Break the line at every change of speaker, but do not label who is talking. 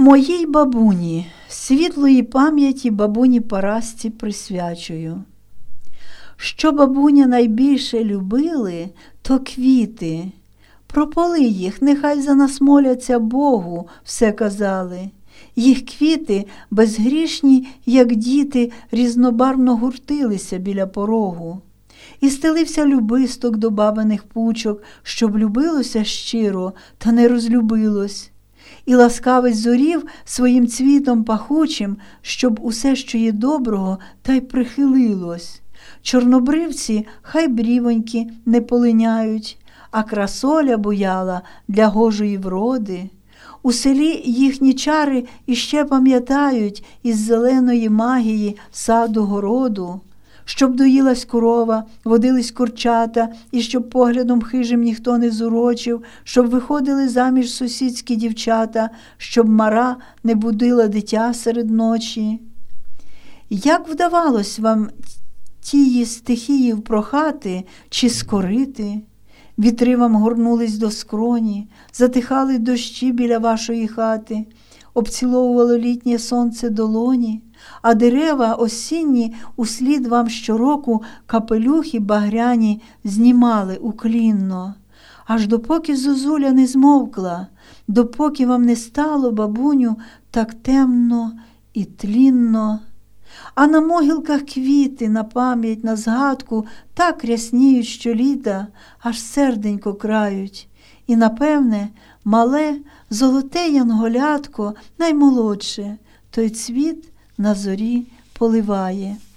Моїй бабуні, світлої пам'яті бабуні Парасці присвячую. Що бабуня найбільше любили, то квіти. Прополи їх, нехай за нас моляться Богу, все казали. Їх квіти, безгрішні, як діти, різнобарвно гуртилися біля порогу. І стелився любисток до бабиних пучок, щоб любилося щиро, та не розлюбилось. І ласкавець зорів своїм цвітом пахучим, щоб усе, що є доброго, та й прихилилось. Чорнобривці хай брівоньки не полиняють, а красоля буяла для гожої вроди. У селі їхні чари іще пам'ятають із зеленої магії саду-городу. Щоб доїлась корова, водились курчата, і щоб поглядом хижим ніхто не зурочив, щоб виходили заміж сусідські дівчата, щоб мара не будила дитя серед ночі. Як вдавалось вам тії стихії впрохати чи скорити? Вітри вам горнулись до скроні, затихали дощі біля вашої хати, обціловувало літнє сонце долоні, а дерева осінні услід вам щороку капелюхи багряні знімали уклінно. Аж допоки зозуля не змовкла, допоки вам не стало, бабуню, так темно і тлінно. А на могилках квіти на пам'ять, на згадку так рясніють щоліта, аж серденько крають. І, напевне, мале, золоте янголятко, наймолодше, той цвіт на зорі поливає.